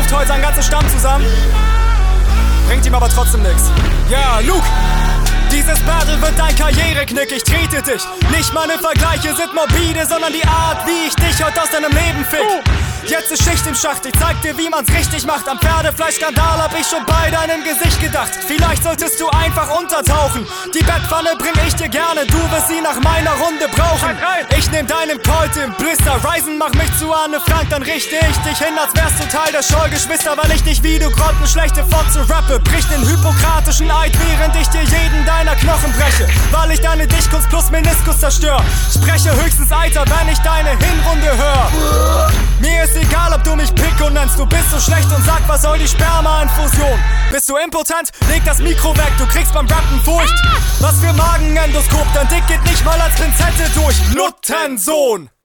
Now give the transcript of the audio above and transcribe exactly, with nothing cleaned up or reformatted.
ruft heute sein ganzes Stamm zusammen. Bringt ihm aber trotzdem nix. Ja, Luke! Dieses Battle wird dein Karriereknick, ich trete dich. Nicht meine Vergleiche sind morbide, sondern die Art, wie ich dich heute aus deinem Leben fick. Jetzt ist Schicht im Schacht, ich zeig dir, wie man's richtig macht. Am Pferdefleischskandal hab ich schon bei deinem Gesicht gedacht. Vielleicht solltest du einfach untertauchen. Die Bettpfanne bring ich dir gerne, du wirst sie nach meiner Runde brauchen. Ich nehm deinen Colt im Blister, Ryzen mach mich zu Anne Frank, dann richte ich dich hin, als wärst du Teil der Schollgeschwister. Weil ich nicht wie du grottenschlechte Fotze rappe, brich den hippokratischen Eid, während ich dir jeden deiner Knochen breche. Weil ich deine Dichtkunst plus Meniskus zerstör. Spreche höchstens Eiter, wenn ich deine Hinrunde hör. Mir ist egal, ob du mich Pico nennst, du bist so schlecht und sag, was soll die Sperma-Infusion? Bist du impotent? Leg das Mikro weg, du kriegst beim Rappen Furcht. Was für Magenendoskop, dein Dick geht nicht mal als Pinzette durch. Nuttensohn!